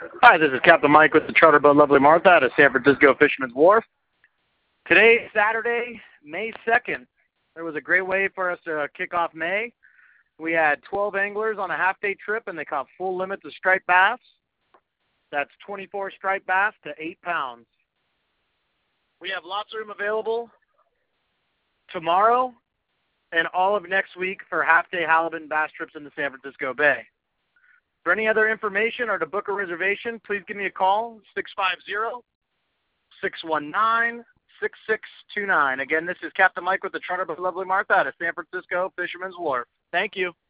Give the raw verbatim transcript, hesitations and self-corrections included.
Hi, this is Captain Mike with the Charter Boat Lovely Martha out of San Francisco Fisherman's Wharf. Today is Saturday, May second. There was a great way for us to kick off May. We had twelve anglers on a half-day trip, and they caught full limits of striped bass. That's twenty-four striped bass to eight pounds. We have lots of room available tomorrow and all of next week for half-day halibut and bass trips in the San Francisco Bay. For any other information or to book a reservation, please give me a call, six five zero, six one nine, six six two nine. Again, this is Captain Mike with the Charter Boat Lovely Martha out of San Francisco Fisherman's Wharf. Thank you.